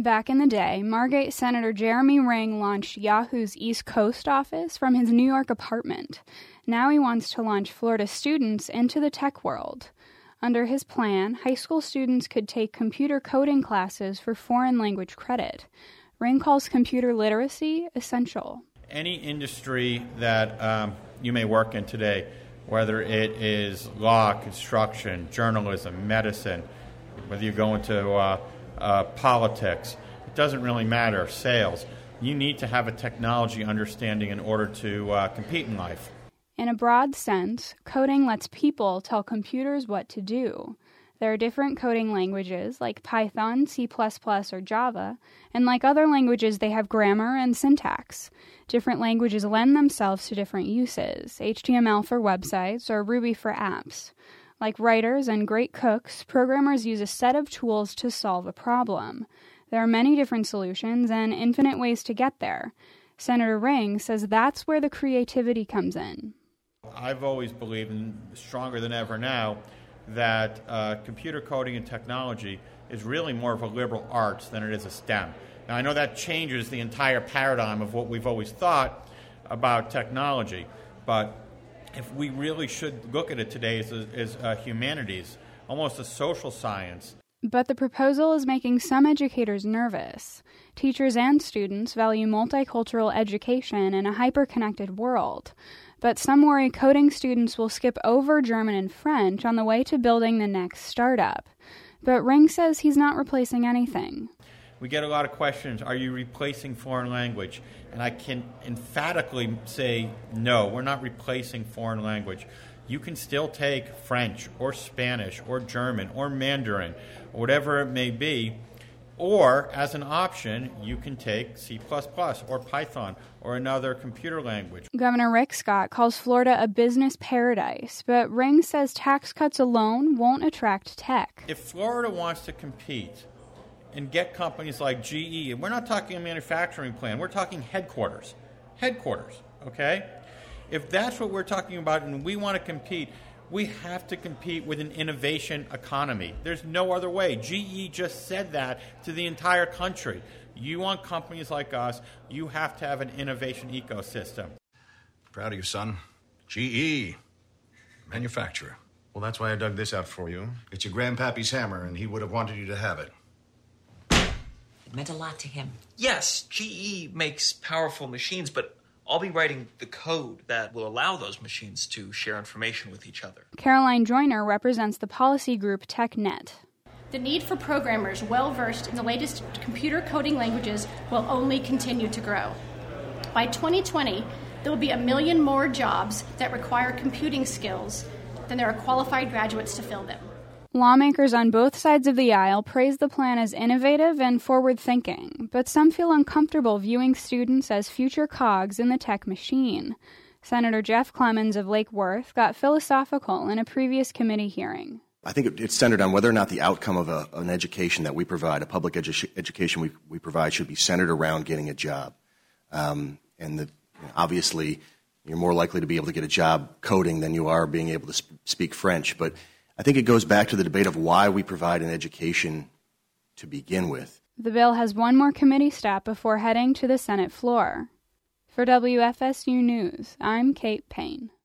Back in the day, Margate Senator Jeremy Ring launched Yahoo's East Coast office from his New York apartment. Now he wants to launch Florida students into the tech world. Under his plan, high school students could take computer coding classes for foreign language credit. Ring calls computer literacy essential. Any industry that you may work in today, whether it is law, construction, journalism, medicine, whether you go into politics, it doesn't really matter, sales. You need to have a technology understanding in order to compete in life. In a broad sense, coding lets people tell computers what to do. There are different coding languages like Python, C++, or Java, and like other languages, they have grammar and syntax. Different languages lend themselves to different uses, HTML for websites or Ruby for apps. Like writers and great cooks, programmers use a set of tools to solve a problem. There are many different solutions and infinite ways to get there. Senator Ring says that's where the creativity comes in. I've always believed, and stronger than ever now, that computer coding and technology is really more of a liberal arts than it is a STEM. Now, I know that changes the entire paradigm of what we've always thought about technology, but if we really should look at it today as humanities, almost a social science. But the proposal is making some educators nervous. Teachers and students value multicultural education in a hyper-connected world. But some worry coding students will skip over German and French on the way to building the next startup. But Ring says he's not replacing anything. We get a lot of questions, are you replacing foreign language? And I can emphatically say, no, we're not replacing foreign language. You can still take French or Spanish or German or Mandarin, or whatever it may be, or as an option, you can take C++ or Python or another computer language. Governor Rick Scott calls Florida a business paradise, but Ring says tax cuts alone won't attract tech. If Florida wants to compete and get companies like GE, and we're not talking a manufacturing plant, we're talking headquarters, okay? If that's what we're talking about and we want to compete, we have to compete with an innovation economy. There's no other way. GE just said that to the entire country. You want companies like us, you have to have an innovation ecosystem. Proud of you, son. GE, manufacturer. Well, that's why I dug this out for you. It's your grandpappy's hammer, and he would have wanted you to have it. It meant a lot to him. Yes, GE makes powerful machines, but I'll be writing the code that will allow those machines to share information with each other. Caroline Joyner represents the policy group TechNet. The need for programmers well-versed in the latest computer coding languages will only continue to grow. By 2020, there will be 1 million more jobs that require computing skills than there are qualified graduates to fill them. Lawmakers on both sides of the aisle praise the plan as innovative and forward-thinking, but some feel uncomfortable viewing students as future cogs in the tech machine. Senator Jeff Clemons of Lake Worth got philosophical in a previous committee hearing. I think it's centered on whether or not the outcome of an education that we provide, a public education we provide, should be centered around getting a job. Obviously, you're more likely to be able to get a job coding than you are being able to speak French, but I think it goes back to the debate of why we provide an education to begin with. The bill has one more committee stop before heading to the Senate floor. For WFSU News, I'm Kate Payne.